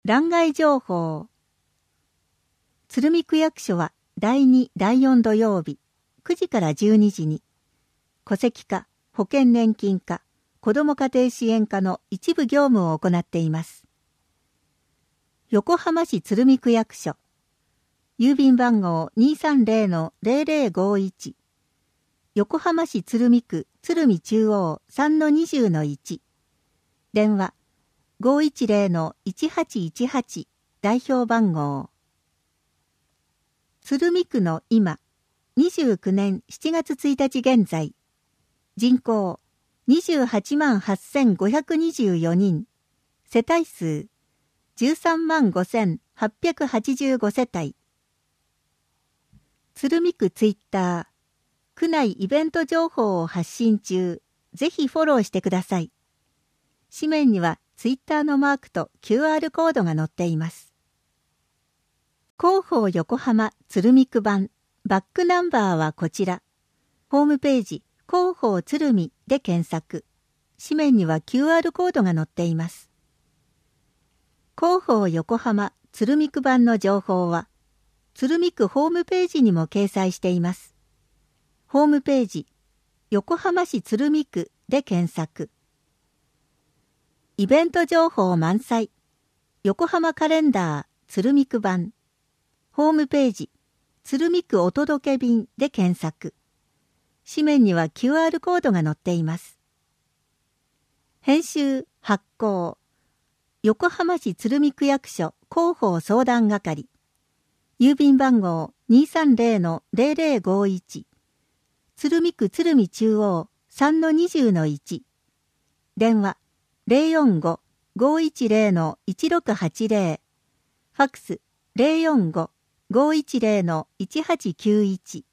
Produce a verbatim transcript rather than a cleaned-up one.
欄外情報。鶴見区役所はだいに、だいよん土曜日、くじからじゅうにじに、戸籍課、保険年金課、子ども家庭支援課の一部業務を行っています。横浜市鶴見区役所。郵便番号 にーさんぜろのぜろぜろごいち。横浜市鶴見区鶴見中央 さんのにじゅうのいち。電話 ごいちぜろのいちはちいちはち 代表番号。鶴見区の今、にじゅうきゅうねんしちがつついたち現在、人口にじゅうはちまんはっせんごひゃくにじゅうよにん、世帯数じゅうさんまんごせんはっぴゃくはちじゅうご世帯。鶴見区ツイッター、区内イベント情報を発信中、ぜひフォローしてください。紙面にはツイッターのマークと キューアール コードが載っています。広報横浜鶴見区版バックナンバーはこちら。ホームページ広報鶴見で検索。紙面には キューアール コードが載っています。広報横浜鶴見区版の情報は鶴見区ホームページにも掲載しています。ホームページ横浜市鶴見区で検索。イベント情報満載。横浜カレンダー鶴見区版。ホームページ鶴見区お届け便で検索。紙面には キューアール コードが載っています。編集発行横浜市鶴見区役所広報相談係。郵便番号 にーさんぜろのぜろぜろごいち。鶴見区鶴見中央 さんのにじゅうのいち。電話 ぜろよんご ごいちぜろのいちろくはちぜろ。ファックス ぜろよんご ごいちぜろのいちはちきゅういち。